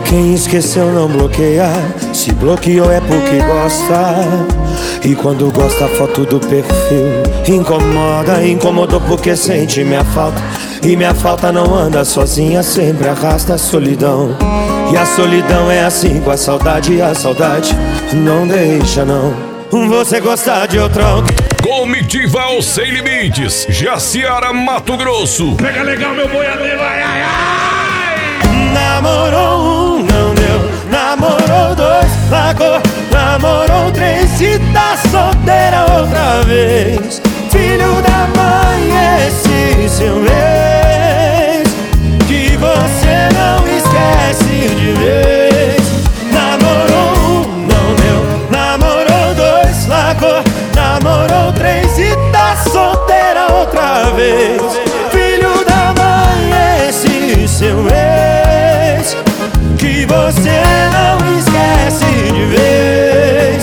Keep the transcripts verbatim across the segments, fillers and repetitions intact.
Quem esqueceu não bloqueia, se bloqueou é porque gosta. E quando gosta a foto do perfil incomoda, incomodou porque sente minha falta. E minha falta não anda sozinha, sempre arrasta a solidão. E a solidão é assim com a saudade, e a saudade não deixa não você gostar de outrão. Comitiva aos Sem Limites, Jaciara, Mato Grosso. Pega legal meu boiadeiro, ai, ai, ai. Namorou um, não deu. Namorou dois, largou. Namorou três, se tá solteira outra vez. Filho da mãe, esse seu ex, que você não esquece de vez. Namorou um, não deu. Namorou dois, largou. Namorou três e tá solteira outra vez. Filho da mãe, esse seu ex, que você não esquece de vez.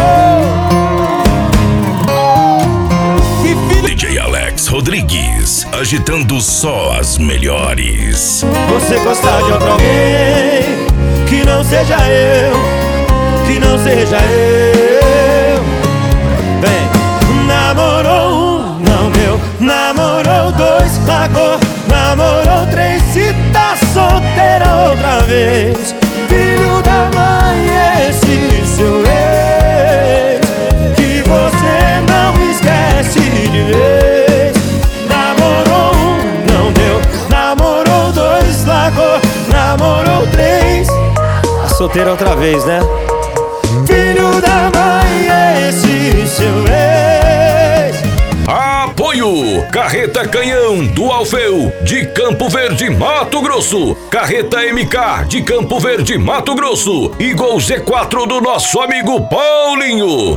Oh. D J Alex Rodrigues, agitando só as melhores. Você gostar de outro alguém, que não seja eu, que não seja eu. Vem, namorou um, não deu. Namorou dois, largou. Namorou três, se tá solteira outra vez. Filho da mãe, esse seu ex, que você não esquece de vez. Namorou um, não deu. Namorou dois, largou. Namorou três, tá solteira outra vez, né? Filho da mãe, esse seu ex. Apoio Carreta Canhão do Alfeu de Campo Verde, Mato Grosso. Carreta M K de Campo Verde, Mato Grosso. E Gol Z quatro do nosso amigo Paulinho.